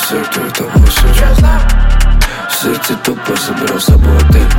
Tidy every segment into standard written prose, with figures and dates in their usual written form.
концерту это лошадь. В сердце тупо собирал с собой отель.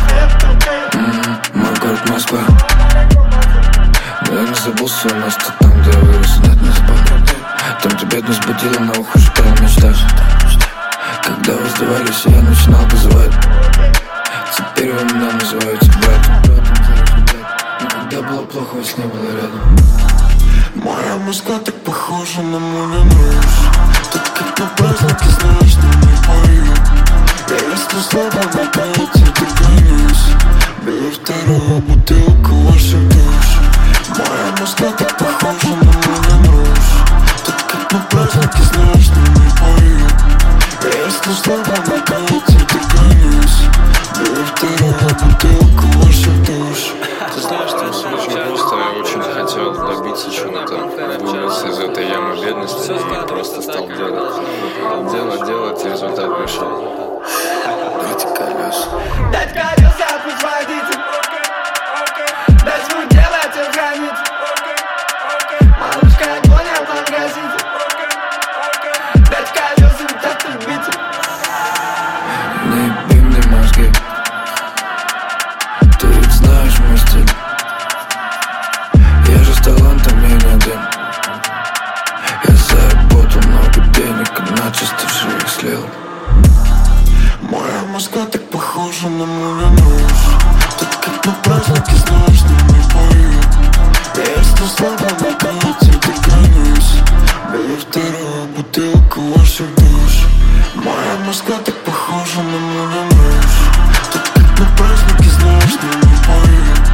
Мой город Москва. Но я не забыл свое место там, где я вырос, нет, не спал. Там, где бедность будила, на ухо шептала мечта. Когда вы сдавались, я начинал вызывать. Теперь вы меня называете братом. Но когда было плохо, вас не было рядом. Моя Москва так похожа на Мулен Руж. Тут как на празднике, знаешь, но не поют. Я если слабо на памяти догонюсь. Беру вторую бутылку ваших душ. Моя Москва так похожа на Мулен Руж. Тут как на празднике, знаешь, но не поют. Я если слабо на памяти догонюсь. Беру вторую бутылку ваших душ. Ты знаешь, что очень просто, я очень хотел добиться чего-то, выбраться из этой ямы бедности и просто стал делать, и результат пришел. Дайте колес. Дать колеса, пусть водитель. Дать свой делать и хранить. Малышка, огонь, я погаситель. Дать колеса, так ты битый. Не еби мне мозги. Ты ведь знаешь мой стиль. Я же с талантом не один. Я заработал много денег и начисто все их слил. Моя Москва так похожа на Мулен Руж. Тут как на празднике, знаешь, но не поют. Я если слабо на памяти догонюсь. Беру вторую бутылку ваших душ. Моя Москва так похожа на Мулен Руж. Тут как на празднике, знаешь, но не поют.